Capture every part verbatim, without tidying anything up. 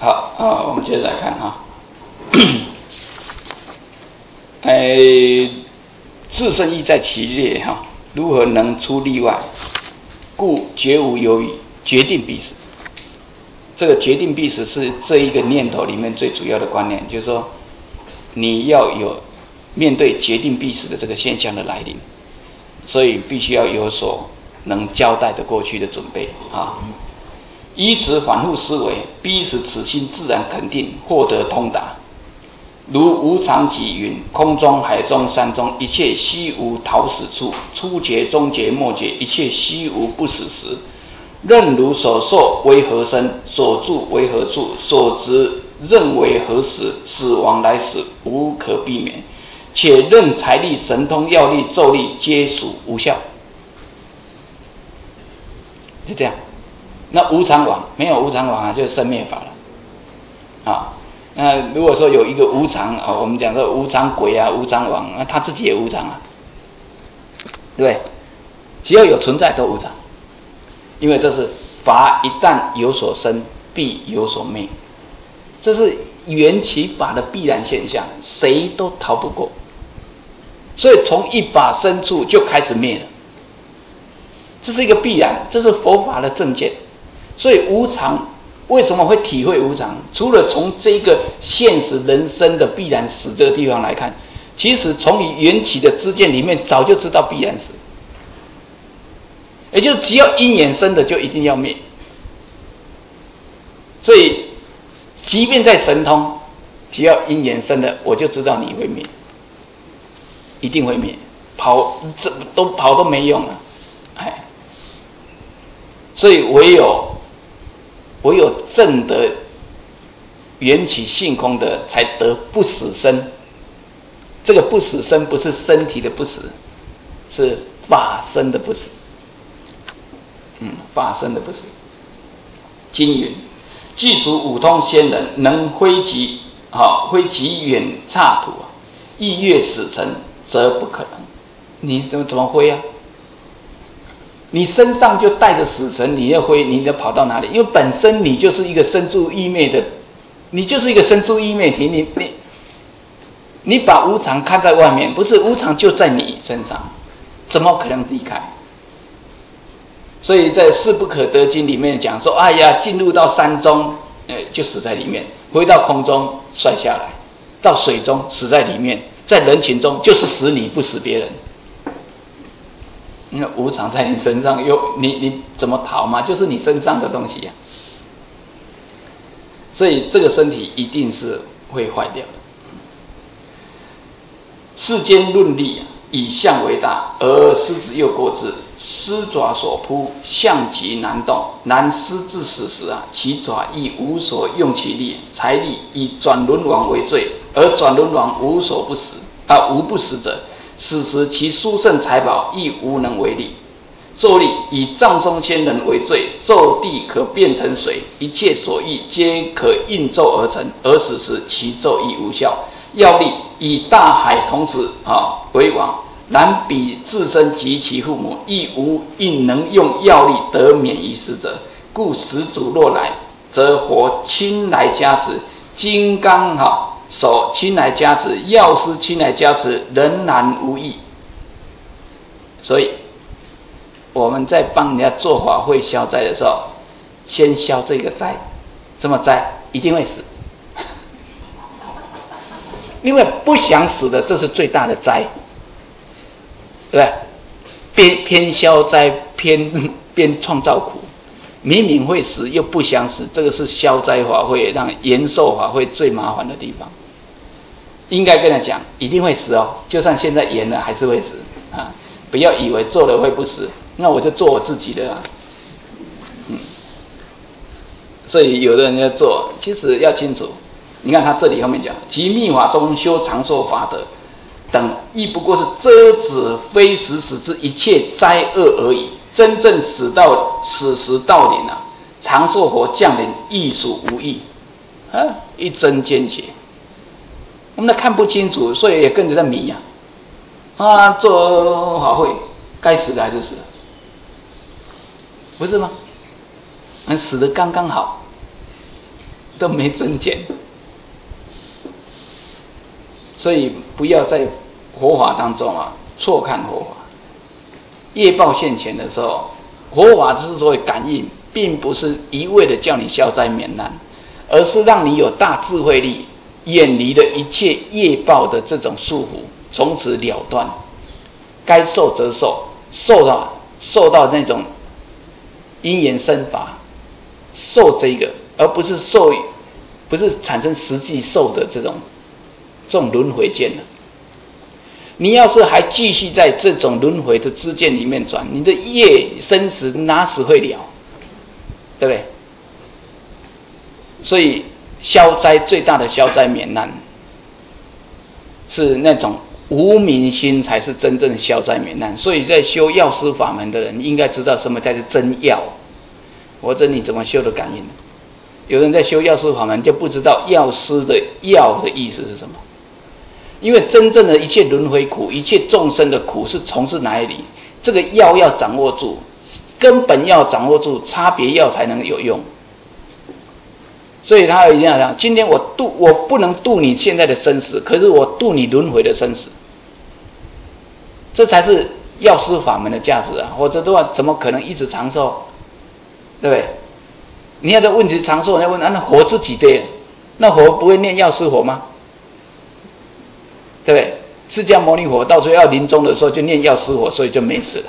好啊，我们接着来看啊。哎，自身亦在其列哈、啊，如何能出例外？故绝无有余，决定必死。这个决定必死是这一个念头里面最主要的观念，就是说你要有面对决定必死的这个现象的来临，所以必须要有所能交代的过去的准备啊。依此反复思维，逼使此心自然肯定获得通达。如无常己云：空中、海中、山中，一切悉无逃死处。初觉、中觉、末觉，一切悉无不死时。任如所受为何身，所住为何处，所执认为何时，死亡来时无可避免。且任财力、神通、药力、咒力，皆属无效。是这样。那无常王没有无常王啊，就是生灭法了啊。那如果说有一个无常啊，我们讲说无常鬼啊、无常王，那他自己也无常啊，对不对？只要有存在都无常，因为这是法一旦有所生，必有所灭，这是缘起法的必然现象，谁都逃不过。所以从一法生处就开始灭了，这是一个必然，这是佛法的正见。所以无常为什么会体会无常？除了从这个现实人生的必然死这个地方来看，其实从你缘起的知见里面早就知道必然死，也就是只要因缘生的就一定要灭。所以即便在神通，只要因缘生的，我就知道你会灭，一定会灭，跑这都跑都没用了，哎，所以唯有。唯有证得缘起性空的，才得不死身。这个不死身不是身体的不死，是法身的不死。嗯，法身的不死。经云：具足五通仙人，能挥极好挥极远刹土，亦越死尘，则不可能。你怎么怎么挥啊？你身上就带着死神，你要挥，你要跑到哪里？因为本身你就是一个生住异灭的，你就是一个生住异灭体，你你你把无常看在外面，不是无常就在你身上，怎么可能离开？所以在《事不可得经》里面讲说，哎呀，进入到山中，呃，就死在里面；回到空中摔下来，到水中死在里面，在人群中就是死你不死别人。因为无常在你身上，有你你怎么逃嘛？就是你身上的东西呀、啊，所以这个身体一定是会坏掉的。世间论力以象为大，而狮子又过之，狮爪所扑，象极难动。然狮至死时啊，其爪亦无所用其力，财力以转轮王为最，而转轮王无所不死啊，无不死者。此时其殊胜财宝亦无能为力。咒力以藏中仙人为最，咒地可变成水，一切所欲皆可应咒而成，而此时其咒亦无效。药力以大海同时啊为王，然彼自身及其父母亦无应能用药力得免于死者，故始祖若来，则活亲来加持，金刚哈。手亲来加持，药师亲来加持，仍然无益。所以我们在帮人家做法会消灾的时候，先消这个灾，什么灾？一定会死，因为不想死的，这是最大的灾，对不对？偏偏消灾，偏偏创造苦。明明会死又不想死，这个是消灾法会让延寿法会最麻烦的地方。应该跟他讲，一定会死哦，就算现在延了还是会死啊！不要以为做了会不死，那我就做我自己的啊。嗯，所以有的人要做，其实要清楚。你看他这里后面讲，即密法中修长寿法的等，亦不过是遮止非时死之一切灾厄而已。真正死到死时到临啊，长寿佛降临亦属无益啊，一针见血。我们都看不清楚，所以也跟着在迷呀、啊。啊，做法会，该死的还是死了，不是吗？死的刚刚好， 都没增减。所以不要在佛法当中啊错看佛法。业报现前的时候，佛法之所以感应，并不是一味的叫你消灾免难，而是让你有大智慧力，远离了一切业报的这种束缚，从此了断，该受则受，受到受到那种因缘生法，受这个，而不是受，不是产生实际受的这种这种轮回见了。你要是还继续在这种轮回的之间里面转，你的业生死哪时会了？对不对？所以消灾最大的消灾免难，是那种无明心才是真正消灾免难。所以在修药师法门的人，应该知道什么才是真药，否则你怎么修的感应？有人在修药师法门，就不知道药师的药的意思是什么。因为真正的一切轮回苦，一切众生的苦是从事哪里？这个药要掌握住，根本要掌握住，差别药才能有用。所以他一定要讲，今天我度我不能度你现在的生死，可是我度你轮回的生死，这才是药师法门的价值啊！否则的话，怎么可能一直长寿？对不对？你要在问题长寿，你要问啊，那佛是几辈？那佛不会念药师佛吗？对不对？释迦牟尼佛到最后要临终的时候就念药师佛，所以就没死了。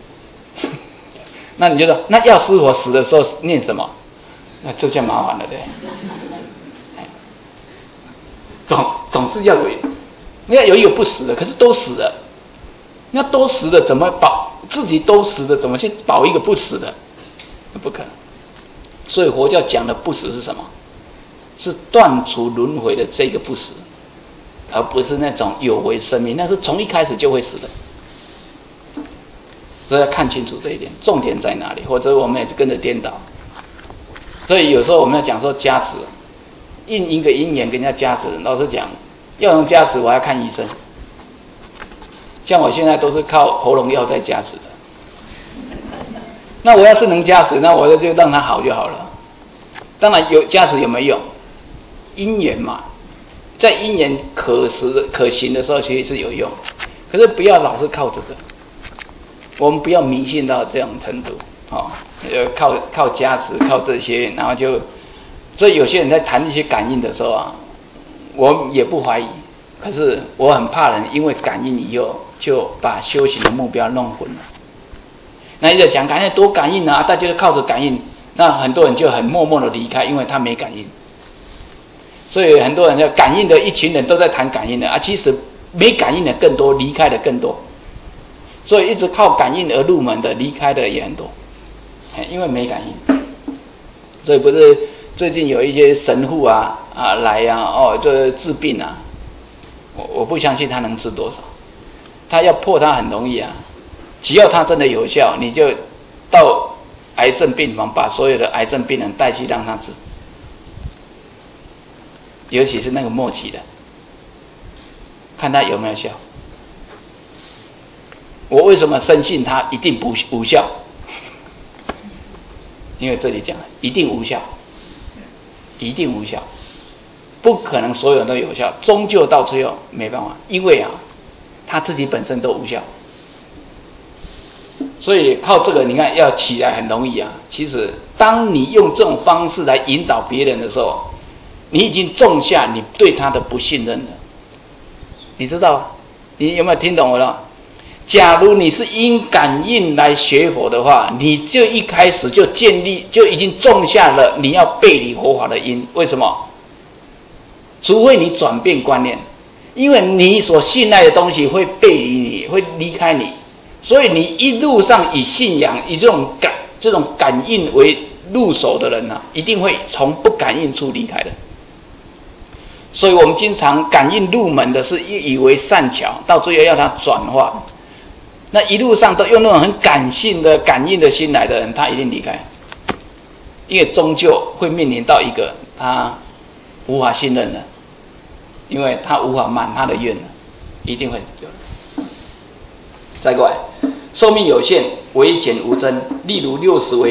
那你就说，那药师佛死的时候念什么？那这就麻烦了，对不对？总总是要有，你要有一个不死的，可是都死了，那都死了怎么保？自己都死了怎么去保一个不死的？不可能。所以佛教讲的不死是什么？是断除轮回的这个不死。而不是那种有为生命，那是从一开始就会死的。所以要看清楚这一点，重点在哪里，或者我们也是跟着颠倒。所以有时候我们要讲说加持，印一个因缘跟人家加持，老实讲，要用加持我要看医生。像我现在都是靠喉咙药在加持的。那我要是能加持，那我就让它好就好了。当然有加持有没有用？因缘嘛。在因缘可实可行的时候，其实是有用，可是不要老是靠这个，我们不要迷信到这种程度，哦，靠靠加持，靠这些，然后就，所以有些人在谈一些感应的时候啊，我也不怀疑，可是我很怕人因为感应以后就把修行的目标弄混了。那一直讲感应多感应啊，大家就靠着感应，那很多人就很默默的离开，因为他没感应。所以很多人就感应的一群人都在谈感应的啊，其实没感应的更多，离开的更多。所以一直靠感应而入门的，离开的也很多，因为没感应。所以不是最近有一些神父啊啊来啊哦，这治病啊，我我不相信他能治多少，他要破他很容易啊，只要他真的有效，你就到癌症病房把所有的癌症病人带去让他治。尤其是那个末期的，看他有没有效。我为什么深信他一定不无效？因为这里讲一定无效，一定无效，不可能所有人都有效，终究到最后没办法，因为啊，他自己本身都无效，所以靠这个你看要起来很容易啊。其实当你用这种方式来引导别人的时候，你已经种下你对他的不信任了，你知道？你有没有听懂我了？假如你是因感应来学佛的话，你就一开始就建立，就已经种下了你要背离佛法的因。为什么？除非你转变观念，因为你所信赖的东西会背离你，会离开你，所以你一路上以信仰、以这种感、这种感应为入手的人啊，一定会从不感应处离开的。所以我们经常感应入门的是以为善巧，到最后要他转化。那一路上都用那种很感性的感应的心来的人，他一定离开，因为终究会面临到一个他无法信任的，因为他无法满他的愿了，一定会有。再过来，寿命有限，危险无增，例如六十为量。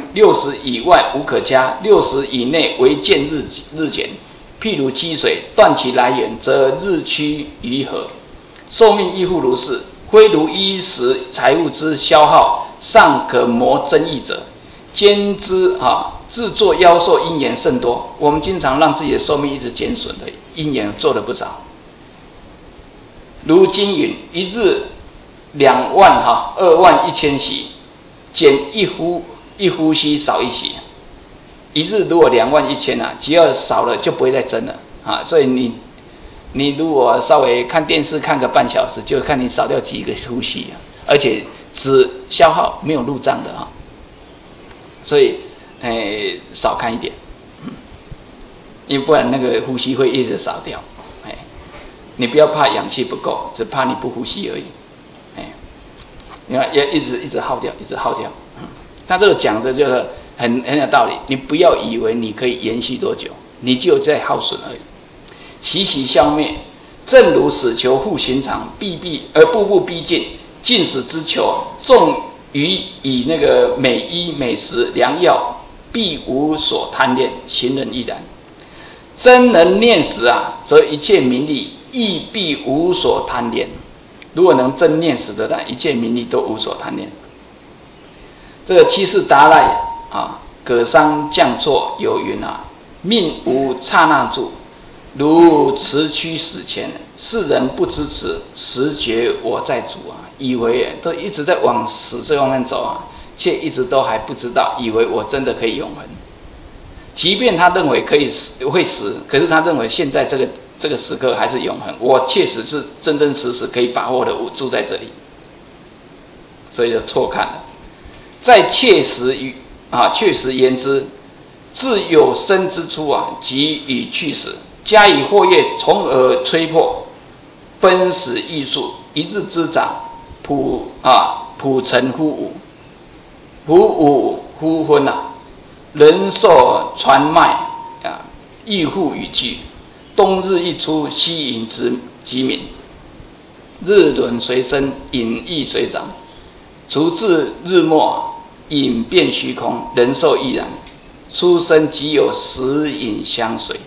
六十以外无可加，六十以内为见日日减。譬如积水，断其来源，则日趋于何？寿命亦复如是。非如衣食财物之消耗，尚可谋增益者，兼之啊，自作夭寿因缘甚多。我们经常让自己的寿命一直减损的因缘做得不少。如经云：一日两万哈，二万一千息，减一呼一呼吸少一息。一日如果两万一千啊，只要少了就不会再增了啊。所以你你如果稍微看电视看个半小时，就看你少掉几个呼吸啊，而且只消耗没有入账的啊。所以诶少看一点，嗯，因为不然那个呼吸会一直少掉。哎，你不要怕氧气不够，只怕你不呼吸而已。哎，你看要一直一直耗掉，一直耗掉。嗯，他这个讲的就是很很有道理。你不要以为你可以延续多久，你就在耗损而已。习习消灭，正如死囚复寻常，必必而步步逼近，尽死之囚，重于以那个美衣美食良药，必无所贪恋，行人亦然。真能念死啊，则一切名利亦必无所贪恋。如果能真念死的人，一切名利都无所贪恋。这个七世达赖啊，葛桑降错有云啊，命无刹那住，如驰驱死前，世人不知此，实觉我在主啊，以为都一直在往死这方面走啊，却一直都还不知道，以为我真的可以永恒。即便他认为可以死会死，可是他认为现在这个这个时刻还是永恒，我确实是真真实实可以把握的住在这里，所以就错看了。在切实于啊，确实言之，自有生之初啊，即已去死，加以祸业，从而吹破，奔死艺术，一日之长，普啊普成乎吾，普吾乎昏啊。人寿传脉啊，亦复与聚。冬日一出，夕饮之即敏。日轮随身，饮亦随长。除至日末，饮变虚空，人寿亦然。出生即有食饮相随。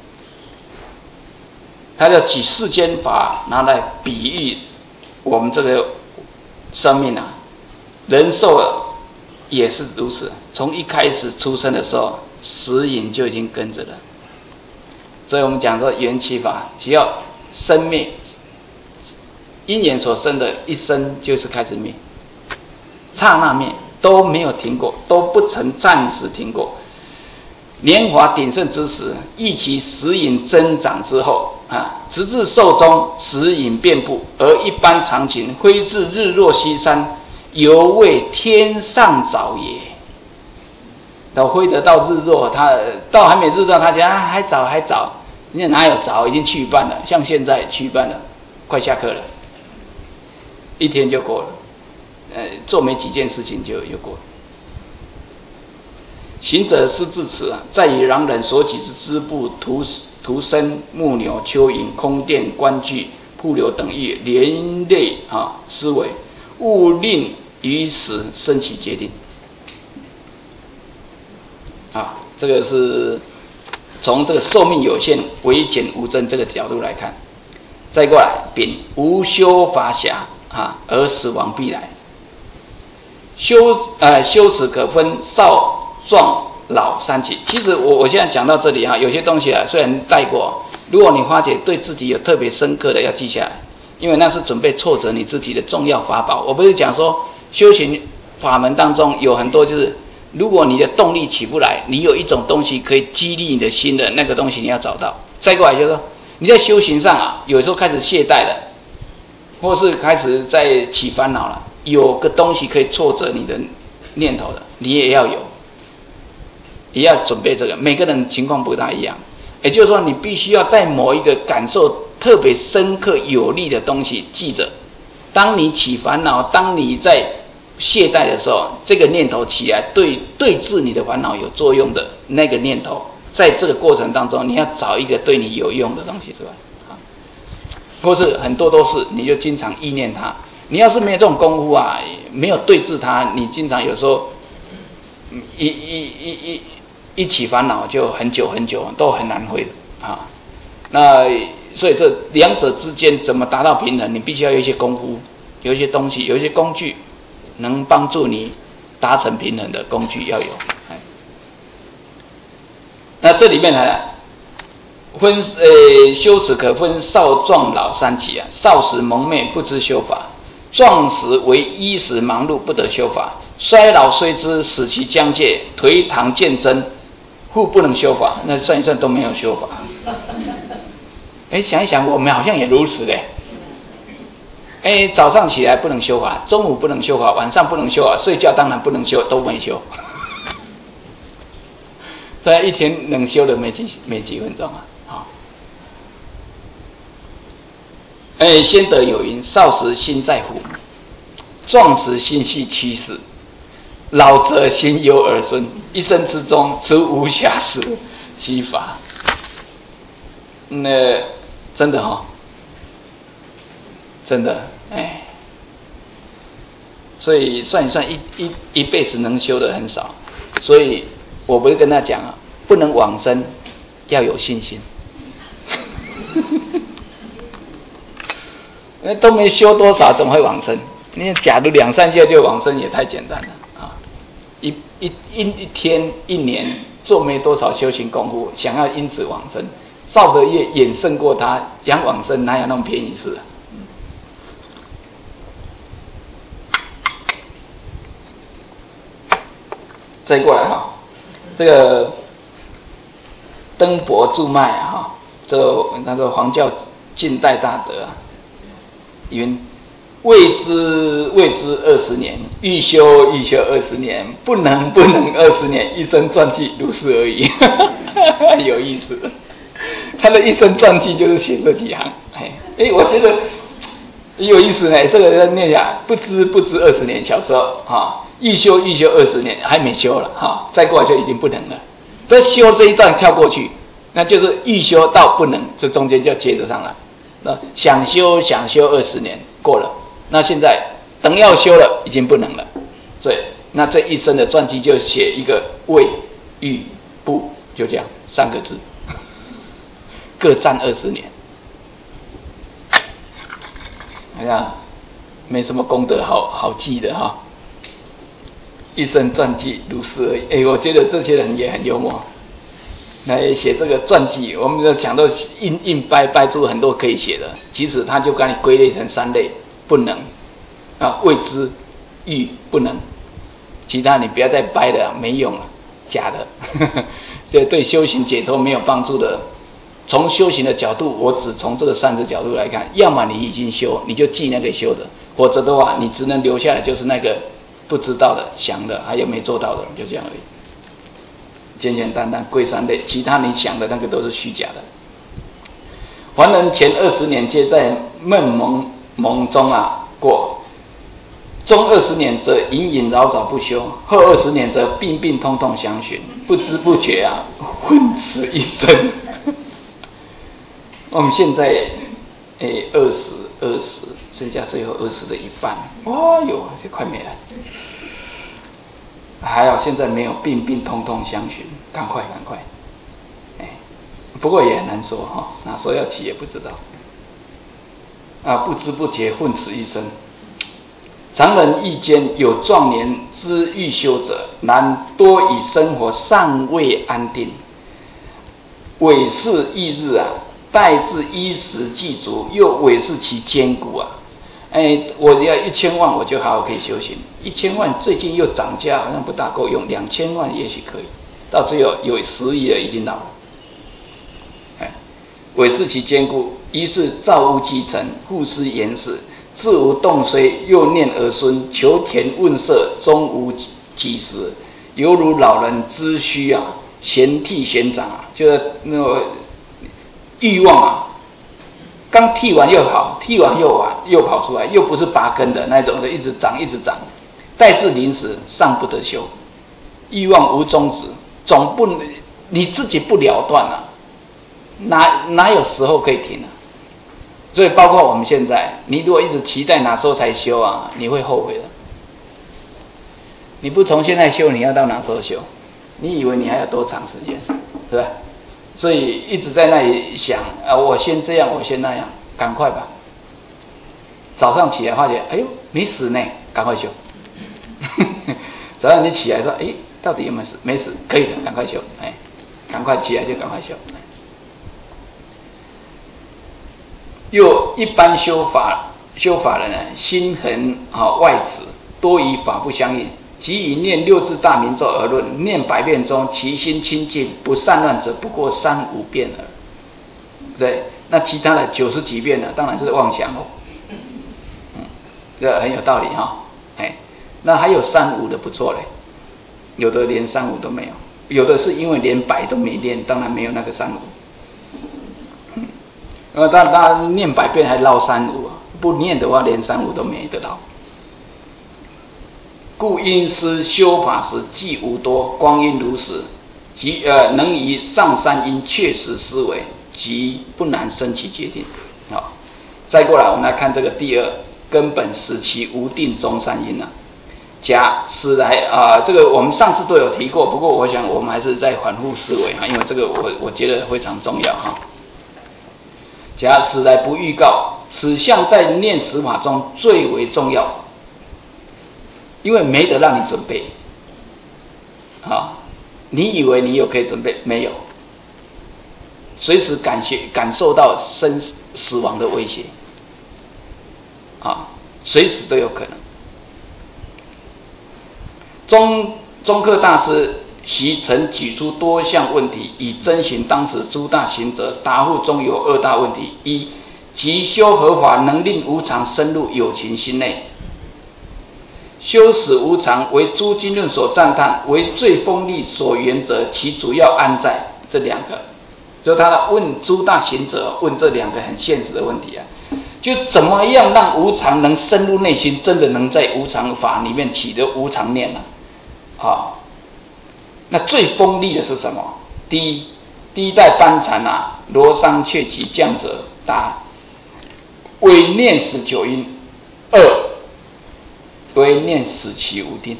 他要举世间法拿来比喻我们这个生命啊，人寿也是如此，从一开始出生的时候，食饮就已经跟着了。所以我们讲说缘起法，只要生灭，因缘所生的一生就是开始灭，刹那灭都没有停过，都不曾暂时停过。年华鼎盛之时，忆其食饮增长之后啊，直至寿终，食饮遍布，而一般常情，挥至日落西山，犹未天上早也。到挥得到日落，他到还没日落，他讲、啊、还早还早，你哪有早？已经去一半了，像现在去一半了，快下课了，一天就过了，呃，做没几件事情就就过了。行者师至此啊，在以狼人所起之织布、图图生、木牛、蚯蚓、空殿、官具、瀑流等域，连累啊思维，勿令于时生起决定。啊，这个是从这个寿命有限、唯减无增这个角度来看。再过来，丙无修法暇啊，而死亡必来。修呃修持可分少壮老三期。其实我我现在讲到这里啊，有些东西啊虽然带过，如果你发觉对自己有特别深刻的，要记下来，因为那是准备挫折你自己的重要法宝。我不是讲说修行法门当中有很多就是。如果你的动力起不来，你有一种东西可以激励你的心的那个东西你要找到。再过来就是说你在修行上啊，有时候开始懈怠了，或是开始在起烦恼了，有个东西可以挫折你的念头的，你也要有，也要准备这个。每个人情况不大一样，也就是说你必须要在某一个感受特别深刻有力的东西记着，当你起烦恼，当你在懈怠的时候，这个念头起来对对治你的烦恼有作用的那个念头，在这个过程当中，你要找一个对你有用的东西出来，啊，或是很多都是你就经常意念它。你要是没有这种功夫啊，没有对治它，你经常有时候一一一一一起烦恼就很久很久都很难会啊。那所以这两者之间怎么达到平衡？你必须要有一些功夫，有一些东西，有一些工具，能帮助你达成平衡的工具要有。那这里面呢，分呃修持可分少壮老三期啊。少时蒙昧不知修法，壮时为衣食忙碌不得修法，衰老虽知使其将界，颓唐见真，复不能修法。那算一算都没有修法。哎，想一想，我们好像也如此嘞。哎，早上起来不能修法，中午不能修法，晚上不能修法，睡觉当然不能修，都没修。所以一天能修的没几没几分钟啊。好，哎，先得有云：少时心在乎，壮时心系妻室，老则心忧儿孙。一生之中，除无暇时，惜法。那真的哈、哦，真的哎，所以算一算一一一辈子能修的很少，所以我不会跟他讲啊，不能往生，要有信心。那都没修多少，怎么会往生？你假如两三下就往生，也太简单了啊！一一一一天一年做没多少修行功夫，想要因此往生。造的业远胜过他，讲往生哪有那么便宜事啊？再过来哈，这个登博注脉啊哈，这个那个黄教近代大德啊，云未知未知二十年，欲修欲修二十年，不能不能二十年，一生传记如是而已。有意思。他的一生传记就是写这几行，哎哎，我觉得有意思呢。这个人念下，不知不知二十年，小时候哈，欲修欲修二十年，还没修了哈，再过来就已经不能了。这修这一段跳过去，那就是欲修到不能，这中间就接着上来。那想修想修二十年过了，那现在等要修了，已经不能了。所以那这一生的传记就写一个未欲不，就这样三个字。各占二十年，哎呀，没什么功德好好记的哈。一生传记如是而已。哎，我觉得这些人也很幽默，来写这个传记，我们就想到硬硬掰掰出很多可以写的，其实他就把你归类成三类：不能啊，未知、欲不能，其他你不要再掰了，没用了，假的，这对修行解脱没有帮助的。从修行的角度，我只从这个三个角度来看，要么你已经修，你就记那个修的；否则的话，你只能留下来就是那个不知道的、想的，还有没做到的，就这样而已。简简单单归三类，其他你想的那个都是虚假的。凡人前二十年皆在梦蒙蒙中啊过，中二十年则隐隐扰扰不修，后二十年则病病痛痛相寻，不知不觉啊，昏死一生。我们现在诶二十二十，剩下最后二十的一半，哦哟，这快没了。还好现在没有病病痛痛相寻，赶快赶快。哎，不过也很难说哈，哪说要起也不知道。啊，不知不觉混此一生。常人意间有壮年之欲修者，然多以生活尚未安定，委事翌日啊。待至衣食既足，又委是其坚固啊！哎，我要一千万，我就好好可以修行。一千万最近又涨价，好像不大够用。两千万也许可以，到最后有十亿了，已经老了。哎，委是其坚固，于是造物继承，复施延世，自无动虽，又念儿孙，求田问舍，终无几时，犹如老人之须啊，闲剃闲长啊，就是那个。欲望啊，刚剃完又好，剃完又完又跑出来，又不是拔根的那种的，一直长一直长，待至临时尚不得休。欲望无终止，总不你自己不了断啊，哪哪有时候可以停啊？所以包括我们现在，你如果一直期待哪时候才休啊，你会后悔的。 你不从现在修，你要到哪时候修？你以为你还有多长时间，是吧？所以一直在那里想啊，我先这样，我先那样，赶快吧。早上起来发觉，哎呦，没死呢，赶快修。早上你起来说，哎，到底有没有死？没死，可以的，赶快修，哎，赶快起来就赶快修。又一般修法修法人呢，心恒啊外持，多与法不相应。即以念六字大明咒而论，念百遍中，其心清净不散乱者，不过三五遍耳。对，那其他的九十几遍呢，当然就是妄想哦。嗯，这很有道理哈、哦。哎，那还有三五的不错嘞，有的连三五都没有，有的是因为连百都没练，当然没有那个三五。嗯，那么他他念百遍还捞三五，不念的话连三五都没得捞。故因思修法时既无多，光阴如实，即呃能以上三因确实思维，即不难生其决定。好，再过来我们来看这个第二根本使其无定中三因啊。假使来啊、呃，这个我们上次都有提过，不过我想我们还是再反复思维哈，因为这个我我觉得非常重要哈。假使来不预告，此项在念十法中最为重要。因为没得让你准备，啊，你以为你有可以准备，没有，随时感觉感受到生死亡的威胁，啊，随时都有可能。中中科大师习曾举出多项问题，以征询当时诸大行者，答复中有二大问题：一，即修合法能令无常深入有情心内。修使无常为诸经论所赞叹，为最锋利所原则，其主要安在这两个。就他问诸大行者，问这两个很现实的问题啊，就怎么样让无常能深入内心，真的能在无常法里面起的无常念呢、啊？好，那最锋利的是什么？第一，第一代班禅啊，罗商却其降者答：为念十九因。二，为念死其无定，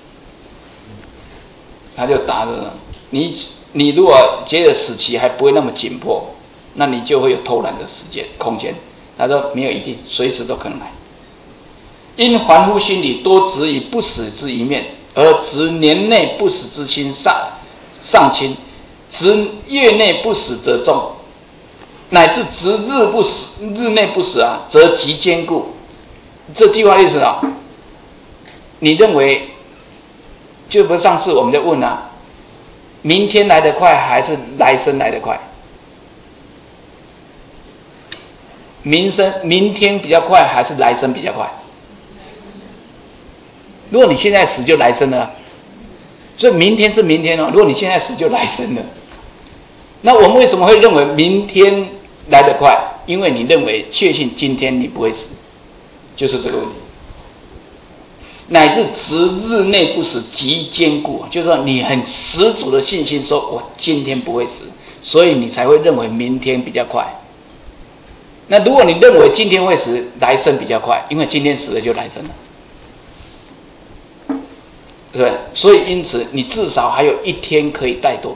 他就答了你。你如果觉得死期还不会那么紧迫，那你就会有偷懒的时间空间。他说没有一定，随时都可能来。因凡夫心理多执以不死之一面，而执年内不死之心上上轻，执月内不死则重，乃至执日不死日内不死啊，则极坚固。这句话意思啊。你认为，就不上次我们就问啊，明天来得快还是来生来得快？明生明天比较快还是来生比较快？如果你现在死就来生了，所以明天是明天哦。如果你现在死就来生了，那我们为什么会认为明天来得快？因为你认为确信今天你不会死，就是这个问题。乃至持日内不死极坚固，就是说你很十足的信心，说我今天不会死，所以你才会认为明天比较快。那如果你认为今天会死，来生比较快，因为今天死了就来生了，对不对？所以因此你至少还有一天可以怠惰，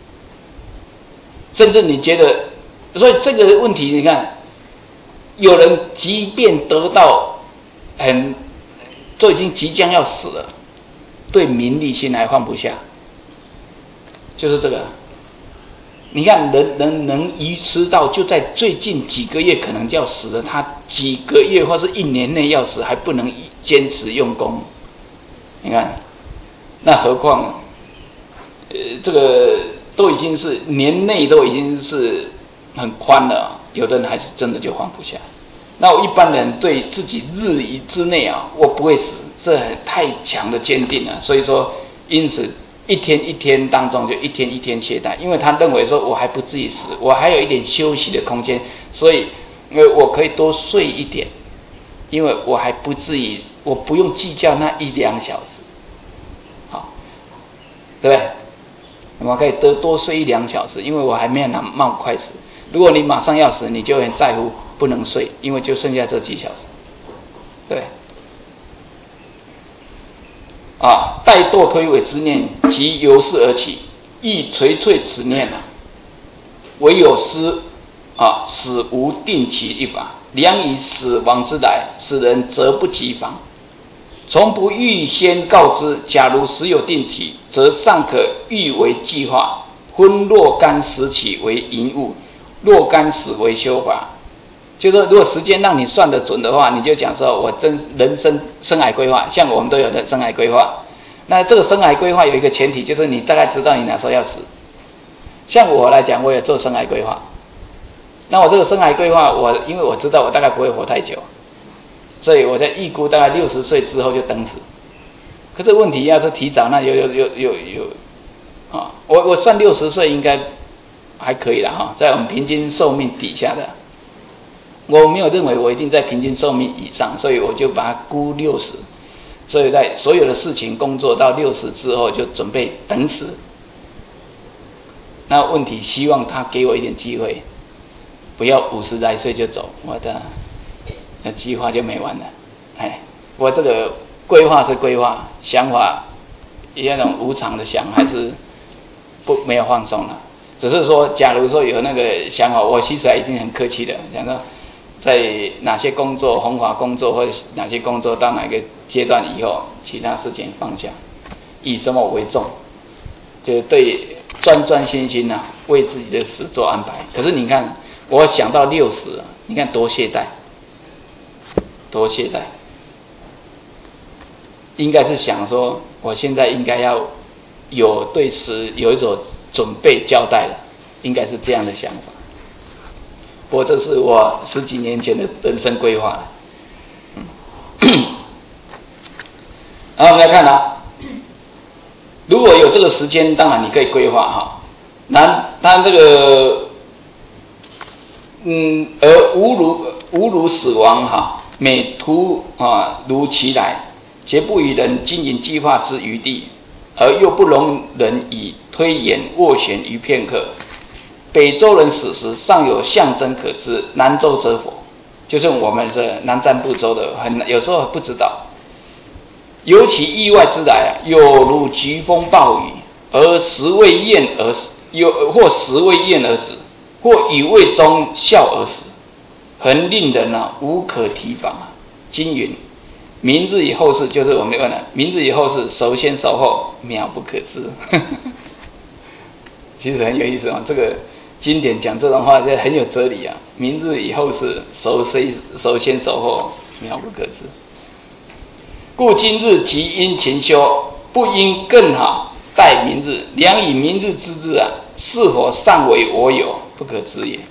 甚至你觉得，所以这个问题你看，有人即便得到很都已经即将要死了，对名利心还放不下，就是这个。你看人人能愚痴到就在最近几个月可能就要死了，他几个月或是一年内要死还不能坚持用功，你看，那何况呃这个都已经是年内都已经是很宽了，有的人还是真的就放不下。那我一般人对自己日以之内啊，我不会死，这太强的坚定了。所以说，因此一天一天当中就一天一天懈怠，因为他认为说我还不至于死，我还有一点休息的空间，所以因为我可以多睡一点，因为我还不至于，我不用计较那一两小时，好，对不对？我可以多多睡一两小时，因为我还没有那么快死。如果你马上要死，你就很在乎不能睡，因为就剩下这几小时，对。 啊，怠惰推诿之念，即由是而起，亦垂璨此念啊，唯有失啊，死无定其一法，良以死亡之来，使人则不及防。从不预先告知，假如时有定期，则尚可预为计划，分若干时期为营务，若干时为修法。就是说，如果时间让你算得准的话，你就讲说我真人生生涯规划，像我们都有的生涯规划。那这个生涯规划有一个前提，就是你大概知道你哪时候要死。像我来讲，我也做生涯规划。那我这个生涯规划，我因为我知道我大概不会活太久，所以我在预估大概六十岁之后就等死。可是问题要是提早，那有有有有有啊，我我算六十岁应该还可以了哈，在我们平均寿命底下的。我没有认为我一定在平均寿命以上，所以我就把它估六十。所以在所有的事情工作到六十之后，就准备等死。那问题，希望他给我一点机会，不要五十来岁就走，我的那计划就没完了。哎，我这个规划是规划，想法也那种无常的想，还是不没有放松了。只是说，假如说有那个想法，我其实已经很客气的，讲说在哪些工作，弘法工作或者哪些工作到哪个阶段以后，其他事情放下，以什么为重，就对专专心心啊，为自己的事做安排。可是你看，我想到六十，你看多懈怠，多懈怠。应该是想说，我现在应该要有对时有一种准备交代了，应该是这样的想法。不过这是我十几年前的人生规划。嗯，然后我们来看啊，如果有这个时间，当然你可以规划哈。那他这个，嗯，而无如无如死亡哈，每突啊如其来，皆不与人经营计划之余地，而又不容人以推演斡旋于片刻。北周人死时尚有象征可知，南周则否。就是我们这南瞻部洲的，很有时候不知道。尤其意外之来啊，有如疾风暴雨，而时未厌而死，有或时未厌而死，或以未中孝而死，很令人啊无可提防啊。经云：明日以后事，就是我们问了，明日以后事，首先首后，渺不可知。其实很有意思啊，这个经典讲这种话就很有哲理啊。明日以后事，首先首先首后，渺不可知。故今日即应勤修，不应更好待明日。良以明日之日啊，是否尚为我有，不可知也。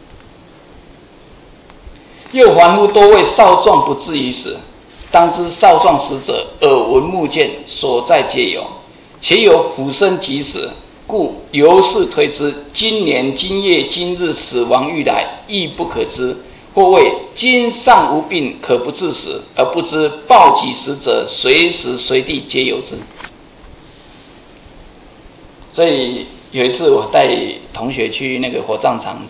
又凡夫多谓少壮不至于死，当知少壮死者，耳闻目见，所在皆有，且有俯身即死。故由是推知，今年今夜今日死亡欲来，亦不可知。或谓今尚无病，可不致死，而不知报己死者，随时随地皆有之。所以有一次我带同学去那个火葬场，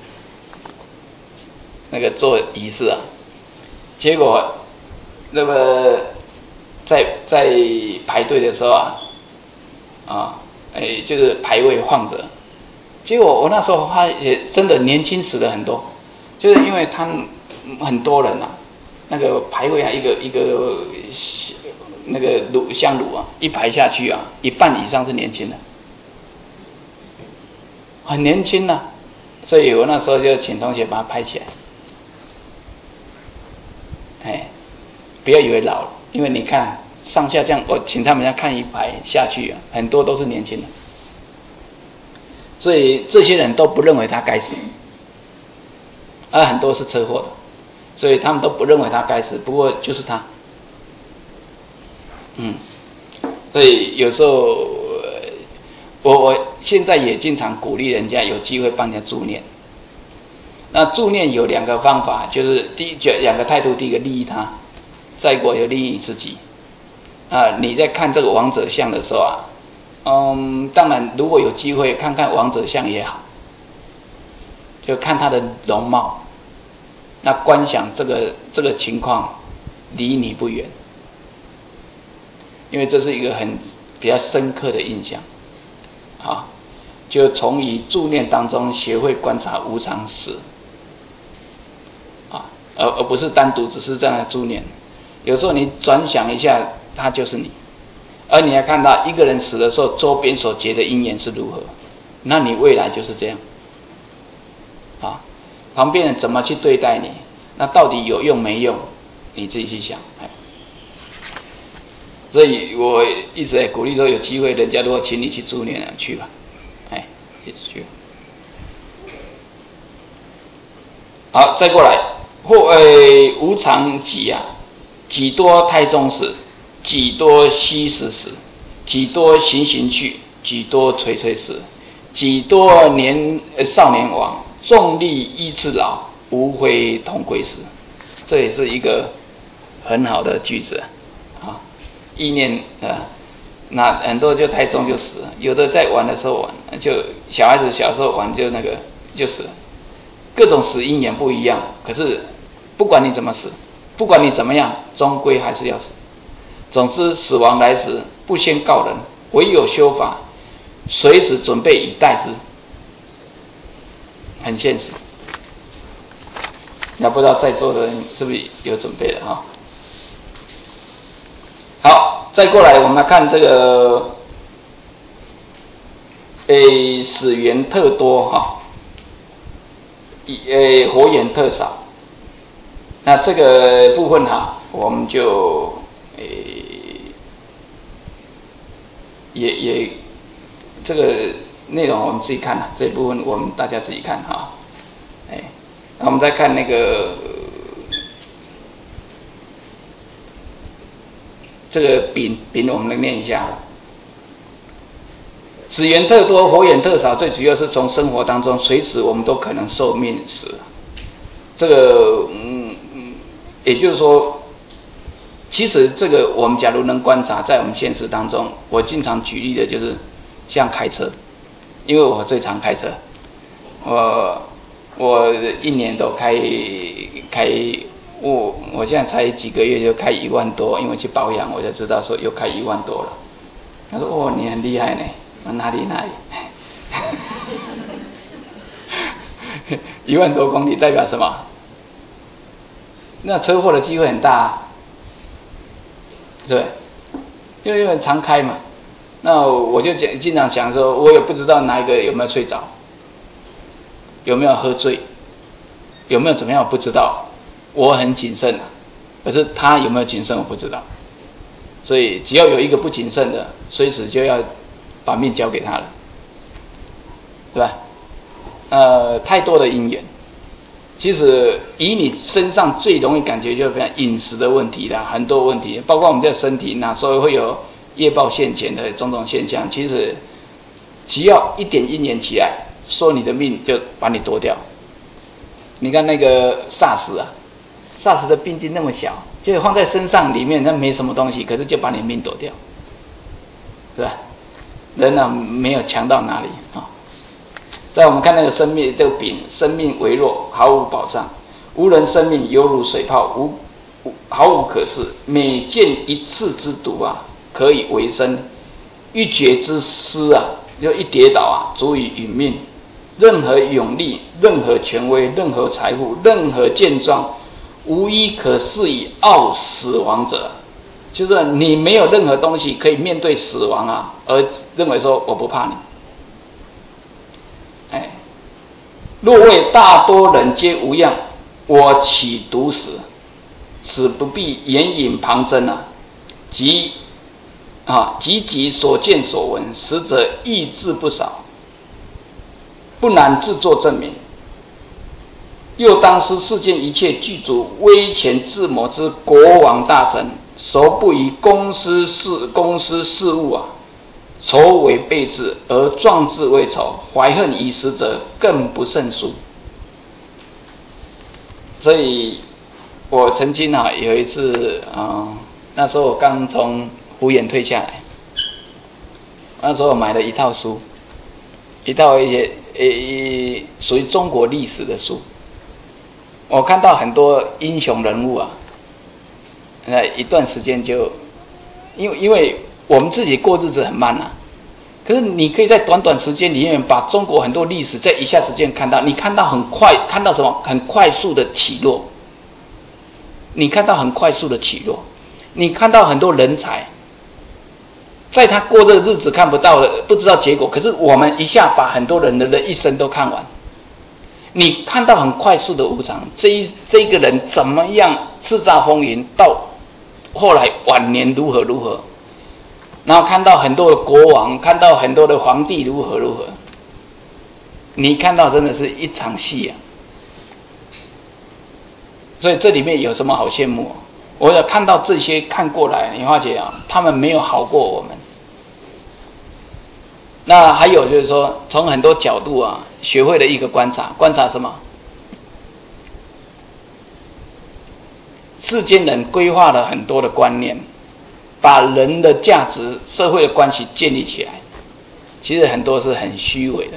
那个做仪式啊，结果那个在在排队的时候啊，啊。哎，就是排位放着，结果我那时候他也真的年轻死了很多，就是因为他很多人啊，那个排位啊，一个一个那个炉香炉啊，一排下去啊，一半以上是年轻的，很年轻呐、啊，所以我那时候就请同学把它拍起来，哎，不要以为老了，因为你看。上下这样，我请他们家看一排下去啊，很多都是年轻人，所以这些人都不认为他该死，而很多是车祸的，所以他们都不认为他该死。不过就是他，嗯，所以有时候我我现在也经常鼓励人家有机会帮人家助念。那助念有两个方法，就是第一两个态度，第一个利益他，再过有利益自己。啊，你在看这个王者像的时候啊，嗯，当然如果有机会看看王者像也好，就看他的容貌，那观想这个这个情况离你不远。 因为这是一个很比较深刻的印象，啊，就从以助念当中学会观察无常时，啊，而而不是单独只是这样的助念。有时候你转想一下，它就是你，而你还看到一个人死的时候，周边所结的因缘是如何，那你未来就是这样，啊，旁边人怎么去对待你，那到底有用没用，你自己去想。所以我一直在鼓励说，有机会人家如果请你去助念啊，去吧，哎，一直去。好，再过来，或诶无常己啊，己多胎中死，己多息时死，己多行行去，己多垂垂死，己多年、呃、少年亡，众力依次老，无非同归死。这也是一个很好的句子啊。意念啊，那很多就太重就死了，有的在玩的时候玩，就小孩子小时候玩就那个就死了，各种死因缘不一样，可是不管你怎么死，不管你怎么样，终归还是要死。总之死亡来时不先告人，唯有修法，随时准备以待之，很现实。那不知道在座的人是不是有准备的哈？好，再过来我们来看这个，诶，死缘特多哈，诶，活缘特少。那这个部分哈，我们就诶，也也这个内容我们自己看了，这一部分我们大家自己看哈，哎，那我们再看那个。这个丙丙我们来念一下，死缘特多，活缘特少，最主要是从生活当中，随时我们都可能受命死。这个嗯嗯，也就是说，其实这个我们假如能观察，在我们现实当中，我经常举例的就是像开车，因为我最常开车，我我一年都开开。我我现在才几个月就开一万多，因为去保养，我就知道说又开一万多了。他说：“哦，你很厉害呢。”我哪里哪里？一万多公里代表什么？那车祸的机会很大啊，对，因为因为常开嘛。那我就讲经常想说，我也不知道哪一个有没有睡着，有没有喝醉，有没有怎么样，我不知道。我很谨慎啊，可是他有没有谨慎我不知道，所以只要有一个不谨慎的，随时就要把命交给他了，对吧？呃，太多的因缘，其实以你身上最容易感觉就是饮食的问题啦，很多问题，包括我们的身体哪时候会有业报现前的种种现象，其实只要一点因缘起来，说你的命就把你夺掉。你看那个 SARS 啊。SARS 的病菌那么小，就放在身上里面，那没什么东西，可是就把你命夺掉，是吧？人呢、啊、没有强到哪里啊。再我们看那个生命，这个丙，生命微弱，毫无保障，无人生命犹如水泡，无无毫无可视。每见一次之毒啊，可以为生；一觉之失啊，就一跌倒啊，足以殒命。任何勇力，任何权威，任何财富，任何健壮。无一可施以傲死亡者，就是你没有任何东西可以面对死亡啊，而认为说我不怕你。哎，若谓大多人皆无恙，我岂独死？此不必言隐旁征啊！即啊，积极所见所闻，实则益智不少，不难自作证明。又当思世间一切具足威权智谋之国王大臣，熟不于公司事公司事务啊，筹为备至，而壮志未酬，怀恨已死者，更不胜数。所以，我曾经啊有一次啊、呃，那时候我刚从福研退下来，那时候我买了一套书，一套一些诶属于中国历史的书。我看到很多英雄人物啊，那一段时间就因为因为我们自己过日子很慢啊，可是你可以在短短时间里面把中国很多历史在一下时间看到，你看到很快，看到什么？很快速的起落，你看到很快速的起落，你看到很多人才，在他过这个日子看不到的，不知道结果，可是我们一下把很多人的一生都看完。你看到很快速的无常，这一这一个人怎么样叱咤风云，到后来晚年如何如何，然后看到很多的国王，看到很多的皇帝如何如何，你看到真的是一场戏啊！所以这里面有什么好羡慕？我有看到这些看过来，你发觉啊，他们没有好过我们。那还有就是说，从很多角度啊，学会了一个观察，观察什么？世间人规划了很多的观念，把人的价值、社会的关系建立起来，其实很多是很虚伪的。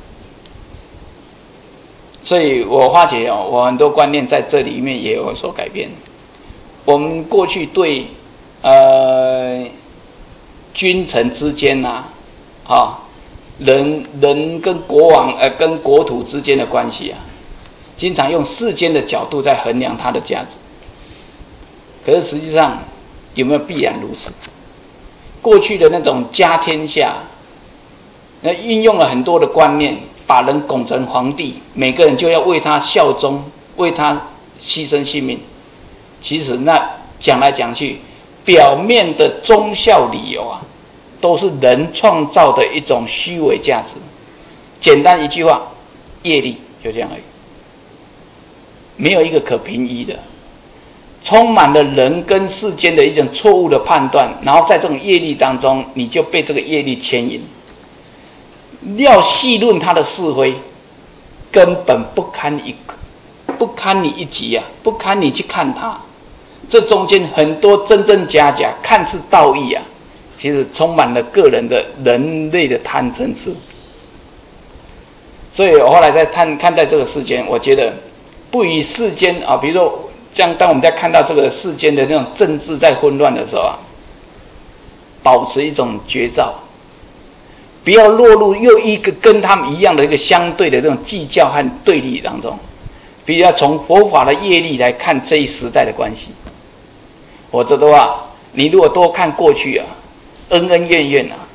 所以我发觉哦，我很多观念在这里面也有所改变。我们过去对呃君臣之间呐、啊，啊人人跟国王呃跟国土之间的关系啊，经常用世间的角度在衡量它的价值。可是实际上有没有必然如此？过去的那种家天下，那运用了很多的观念，把人拱成皇帝，每个人就要为他效忠，为他牺牲性命。其实那讲来讲去，表面的忠孝理由啊，都是人创造的一种虚伪价值。简单一句话，业力就这样而已，没有一个可平移的，充满了人跟世间的一种错误的判断，然后在这种业力当中，你就被这个业力牵引。要细论他的是非，根本不堪一不堪你一击啊，不堪你去看他。这中间很多真真假假，看似道义啊，其实充满了个人的人类的贪嗔痴。所以我后来在看看待这个世间，我觉得不以世间啊，比如说像当我们在看到这个世间的那种政治在混乱的时候啊，保持一种觉照，不要落入又一个跟他们一样的一个相对的这种计较和对立当中。比较从佛法的业力来看这一时代的关系。否则的话，你如果多看过去啊，恩恩怨怨啊，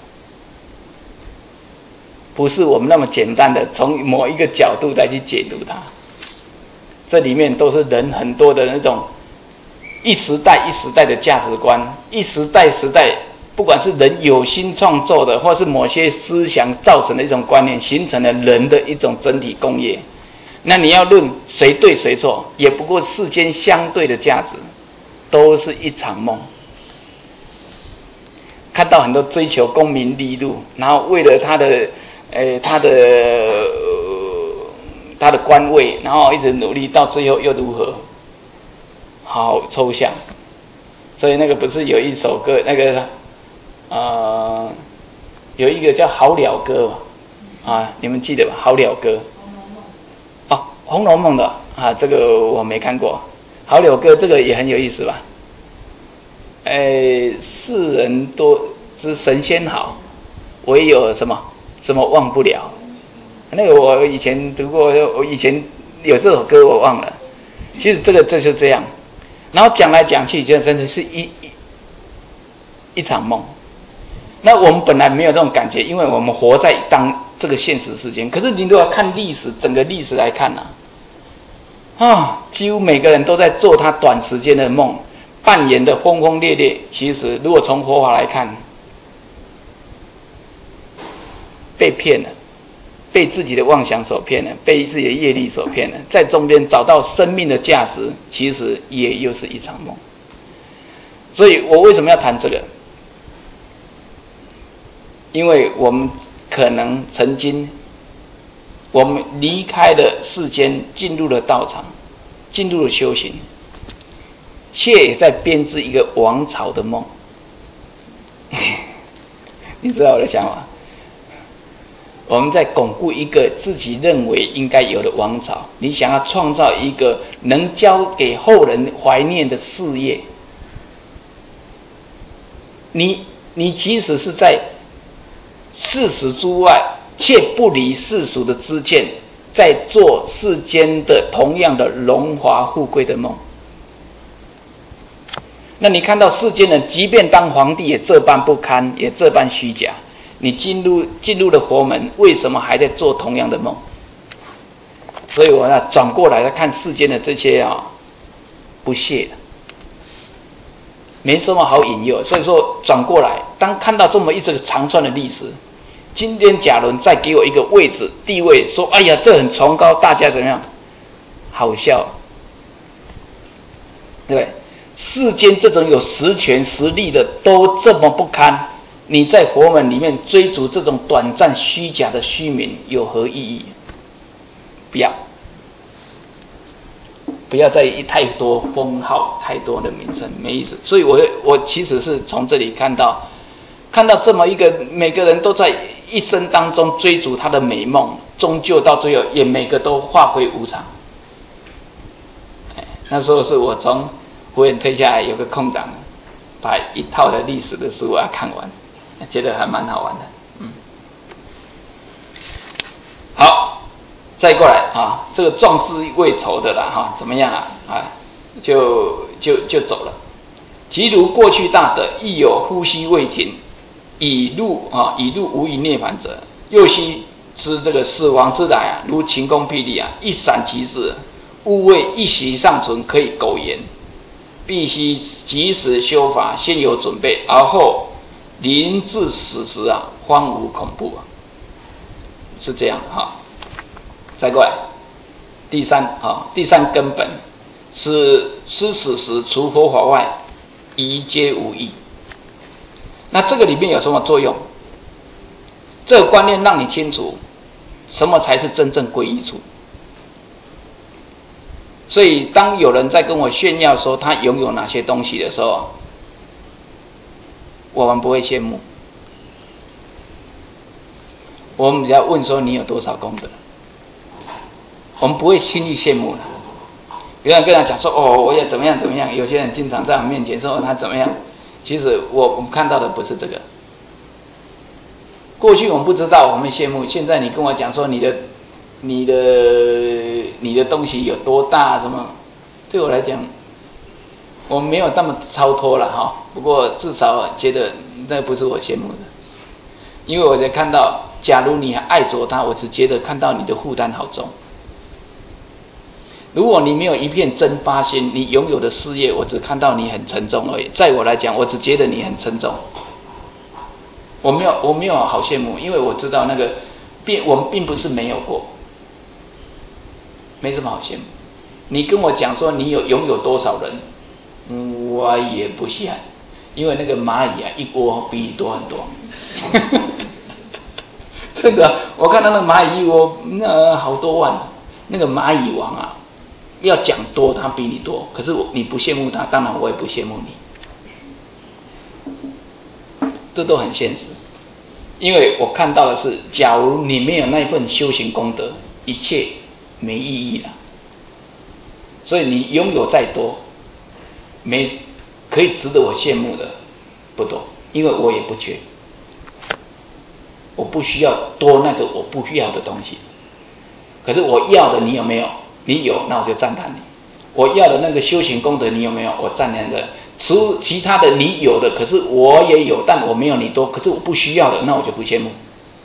不是我们那么简单的从某一个角度再去解读它。这里面都是人很多的那种一时代一时代的价值观，一时代时代，不管是人有心创作的，或是某些思想造成的一种观念，形成了人的一种整体工业。那你要论谁对谁错，也不过世间相对的价值，都是一场梦。看到很多追求功名利禄，然后为了他的呃他的、呃、他的官位，然后一直努力，到最后又如何？好抽象。所以那个不是有一首歌，那个呃有一个叫《好了歌》啊，你们记得吧？《好了歌》哦，《红楼梦》的啊，这个我没看过。《好了歌》这个也很有意思吧？诶，世人多知神仙好，唯有什么什么忘不了。那个我以前读过，我以前有这首歌我忘了。其实这个这就这样，然后讲来讲去，就真的是一一一场梦。那我们本来没有这种感觉，因为我们活在当这个现实世间。可是你如果看历史，整个历史来看呢、啊，啊，几乎每个人都在做他短时间的梦，扮演的轰轰烈烈。其实如果从佛法来看，被骗了，被自己的妄想所骗了，被自己的业力所骗了，在中间找到生命的价值，其实也又是一场梦。所以我为什么要谈这个？因为我们可能曾经，我们离开了世间，进入了道场，进入了修行，却也在编织一个王朝的梦。你知道我的想法？我们在巩固一个自己认为应该有的王朝，你想要创造一个能交给后人怀念的事业， 你你即使是在世俗之外，却不离世俗的知见，在做世间的同样的荣华富贵的梦。那你看到世间人，即便当皇帝也这般不堪，也这般虚假。你进入进入了佛门，为什么还在做同样的梦？所以我要转过来看世间的这些啊，不屑，没什么好引诱。所以说转过来，当看到这么一个长串的历史，今天假如再给我一个位置地位，说哎呀这很崇高，大家怎么样？好笑，对不对？世间这种有实权实力的都这么不堪，你在佛门里面追逐这种短暂虚假的虚名有何意义？不要，不要在意太多封号，太多的名声，没意思。所以我我其实是从这里看到，看到这么一个每个人都在一生当中追逐他的美梦，终究到最后也每个都化归无常。那时候是我从佛院退下来，有个空档，把一套的历史的书啊看完，觉得还蛮好玩的。嗯，好，再过来啊，这个壮士未酬的啦哈，怎么样啊？啊，就就就走了。即如过去大德，亦有呼吸未停，已入啊，已入无余涅槃者，又须知这个死亡之来啊，如晴空霹雳啊，一闪即逝，勿谓一息尚存可以苟延。必须及时修法，先有准备，而后临至死时啊，方无恐怖啊，是这样哈。再过来，第三啊，第三根本是失死时除佛法外，一皆无益。那这个里面有什么作用？这个观念让你清楚，什么才是真正皈依处。所以当有人在跟我炫耀说他拥有哪些东西的时候，我们不会羡慕，我们只要问说你有多少功德，我们不会轻易羡慕的。有人跟他讲说哦，我也怎么样怎么样，有些人经常在我面前说他怎么样，其实我我们看到的不是这个。过去我们不知道，我们羡慕，现在你跟我讲说你的你的你的东西有多大什么，对我来讲我没有这么超脱了哈，不过至少觉得那不是我羡慕的，因为我在看到假如你还爱着它，我只觉得看到你的负担好重。如果你没有一片真发心，你拥有的事业我只看到你很沉重而已，在我来讲我只觉得你很沉重，我没有我没有好羡慕，因为我知道那个并我们并不是没有过，没什么好羡慕。你跟我讲说你有拥有多少人，嗯、我也不稀罕，因为那个蚂蚁啊一窝比你多很多真的，我看到那个蚂蚁一窝那好多万，那个蚂蚁王啊要讲多他比你多，可是我你不羡慕他，当然我也不羡慕你，这都很现实。因为我看到的是，假如你没有那份修行功德，一切没意义了。所以你拥有再多，没可以值得我羡慕的不多，因为我也不缺，我不需要多那个我不需要的东西。可是我要的你有没有？你有，那我就赞叹你。我要的那个修行功德你有没有？我赞叹的。除其他的你有的，可是我也有，但我没有你多，可是我不需要的，那我就不羡慕。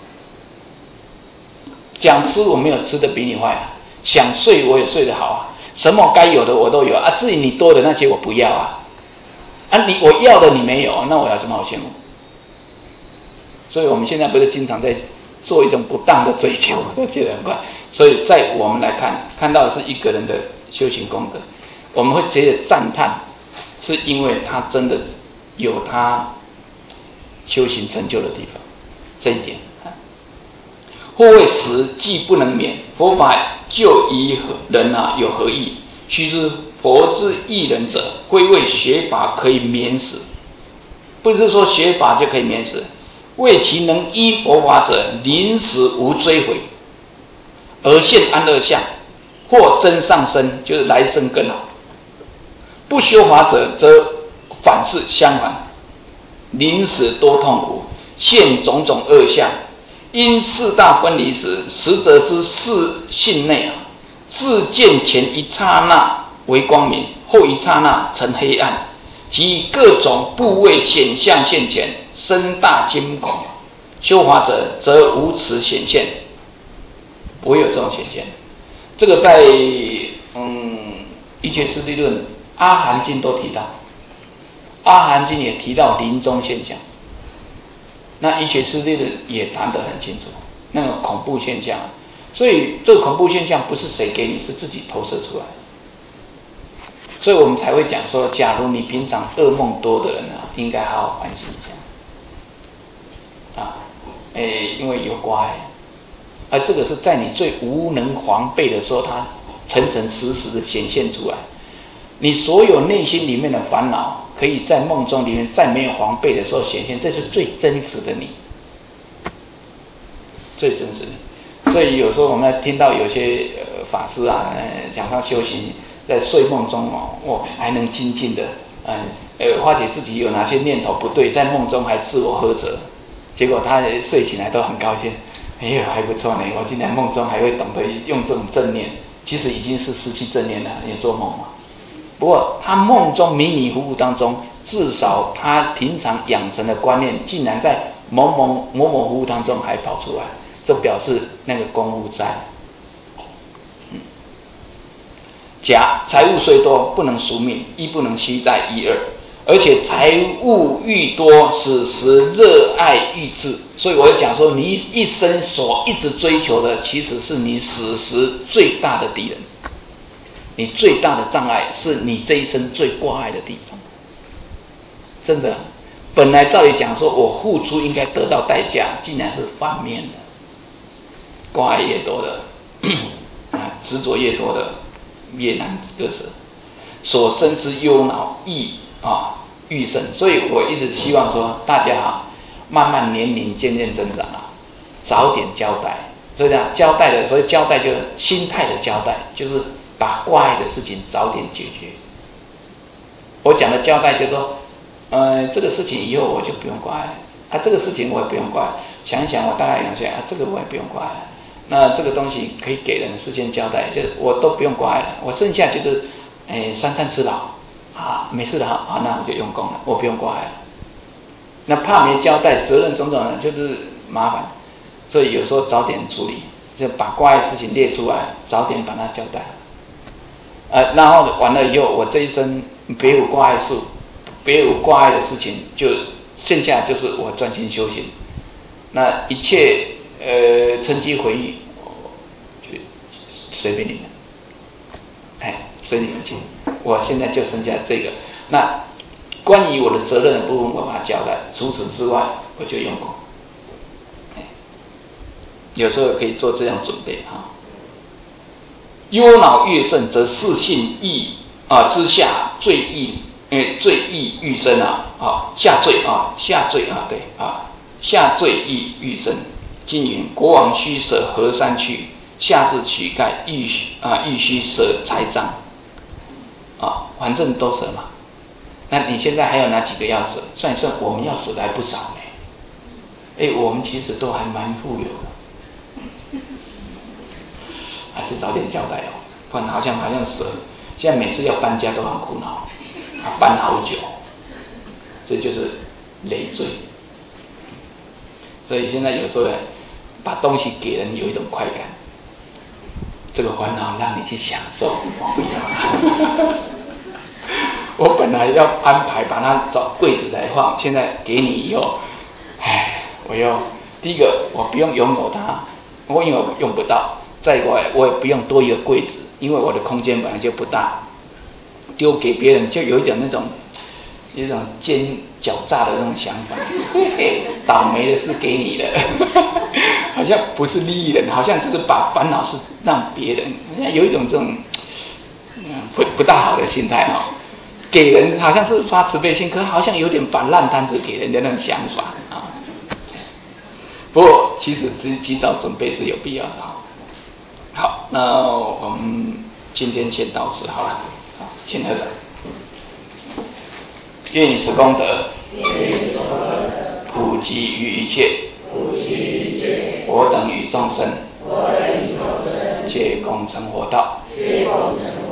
想吃我没有吃的比你坏啊，想睡我也睡得好啊，什么该有的我都有啊，至于你多的那些我不要啊，啊你我要的你没有，那我有什么好羡慕？所以我们现在不是经常在做一种不当的追求，我觉得很怪。所以在我们来看，看到的是一个人的修行功德，我们会觉得赞叹，是因为他真的有他修行成就的地方，这一点。或谓时既不能免，佛法就于人啊有何益？须知佛之益人者，归为学法可以免死，不是说学法就可以免死。为其能依佛法者，临死无追悔，而现安乐相，或真上生，就是来生更好。不修法者，则反是相反， 临死多痛苦，现种种恶相。因四大分离时，实得之四性内啊，自见前一刹那为光明，后一刹那成黑暗，即各种部位显象现前，身大惊恐。修法者则无此显现，不会有这种显现。这个在嗯一切师地论、阿含经都提到，阿含经也提到临终现象。那一切师地论也谈得很清楚，那个恐怖现象。所以这个恐怖现象不是谁给你，是自己投射出来。所以我们才会讲说，假如你平常噩梦多的人啊，应该好好反省一下啊，哎，因为有挂碍，而这个是在你最无能防备的时候，它诚诚实实的显现出来。你所有内心里面的烦恼，可以在梦中里面在没有防备的时候显现，这是最真实的你，最真实的。所以有时候我们听到有些呃法师啊，呃、讲到修行，在睡梦中哦，哦还能精进的，嗯、呃，呃，发觉自己有哪些念头不对，在梦中还自我呵责，结果他睡起来都很高兴，哎呀还不错呢，我今天梦中还会懂得用这种正念，其实已经是失去正念了，也做梦嘛。不过他梦中迷迷糊糊当中，至少他平常养成的观念，竟然在模模模模糊糊当中还跑出来，这表示那个功夫在。嗯，甲财物虽多，不能赎命，亦不能期待一二，而且财物愈多，此时热爱愈至。所以我讲说，你一生所一直追求的，其实是你死时最大的敌人。你最大的障碍是你这一生最挂碍的地方，真的。本来照理讲说，我付出应该得到代价，竟然是反面的。挂碍越多的，啊，执着越多的，越难割舍。所生之忧恼亦啊愈甚。所以我一直希望说，大家啊，慢慢年龄渐渐增长啊，早点交代。所以讲交代的，所以交代就是心态的交代，就是。把挂碍的事情早点解决。我讲的交代就是说，呃，这个事情以后我就不用挂碍，啊，这个事情我也不用挂碍。想一想，我大概想想，啊，这个我也不用挂碍。那这个东西可以给人事先交代，就是我都不用挂碍了。我剩下就是，哎，三餐吃饱啊，没事的哈，啊，那我就用功了，我不用挂碍了。那怕没交代，责任种种的，就是麻烦，所以有时候早点处理，就把挂碍事情列出来，早点把它交代。呃，然后完了以后，我这一生别无挂碍事，别无挂碍的事情，就剩下就是我专心修行。那一切呃趁机回忆，就随便你们，哎，随你们去。我现在就剩下这个。那关于我的责任的部分，我把它交代。除此之外，我就用功。哎，有时候可以做这样准备哈。忧恼越甚，则事性易啊之下罪易，诶罪易愈深啊啊下罪啊下罪啊对啊下罪易愈深。今云国王须舍河山去，下至乞丐亦啊亦须舍财赃啊，反正都舍嘛。那你现在还有哪几个要舍？算一算，我们要舍的还不少呢。哎，我们其实都还蛮富有的。还是早点交代哦，不然好像好像舍，现在每次要搬家都很苦恼，啊，搬好久，这就是累赘。所以现在有时候把东西给人有一种快感，这个烦恼让你去享受，不要。我本来要安排把它找柜子来放，现在给你以后，唉，我要第一个我不用拥有它，我因为我用不到。再过来，我也不用多一个柜子，因为我的空间本来就不大，丢给别人就有一点那种，有一种奸狡诈的那种想法。倒霉的是给你的，好像不是利益人，好像就是把烦恼是让别人，有一种这种，嗯，不不大好的心态哈、哦。给人好像是发慈悲心，可是好像有点把烂摊子给人的那种想法啊。不过其实及及早准备是有必要的哈。好，那我们今天先到此好了。好，请合掌。愿以此功德。 切，我等与众生，皆共成佛道。